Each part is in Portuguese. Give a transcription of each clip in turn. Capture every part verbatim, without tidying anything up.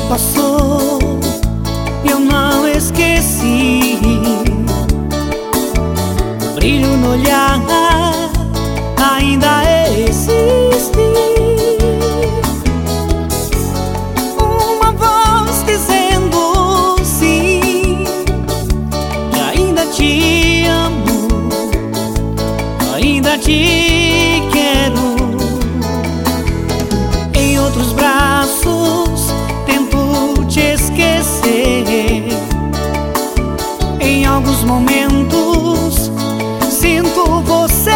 passou, eu não esqueci. O brilho no olhar ainda existe. Uma voz dizendo sim, que ainda te amo, ainda te quero. Em outros braços tento te esquecer. Em alguns momentos sinto você.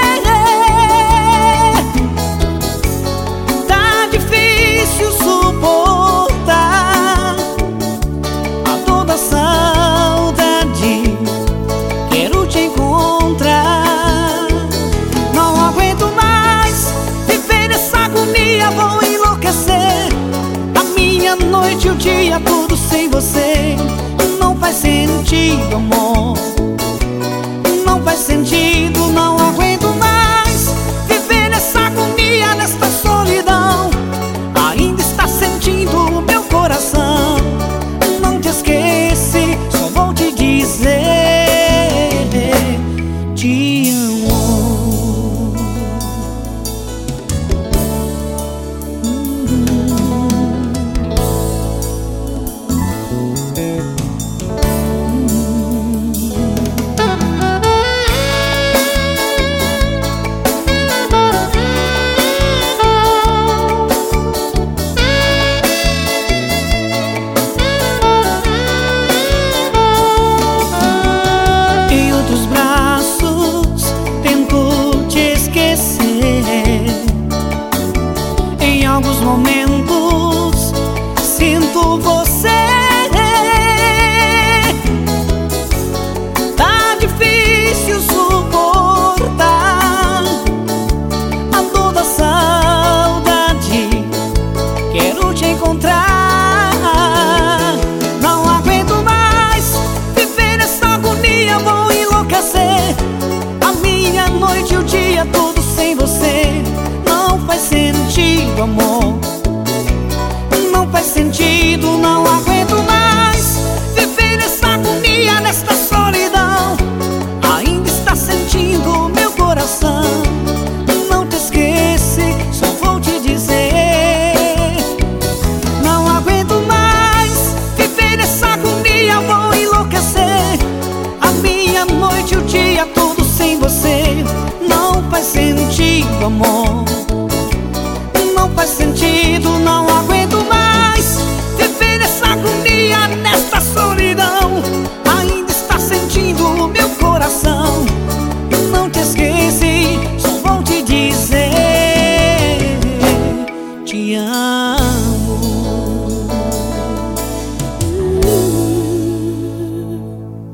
Tá difícil suportar a toda saudade. Quero te encontrar. Não aguento mais viver essa agonia. Vou enlouquecer. A minha noite e o dia tudo sem você. Não faz sentido, amor. Não faz sentido, não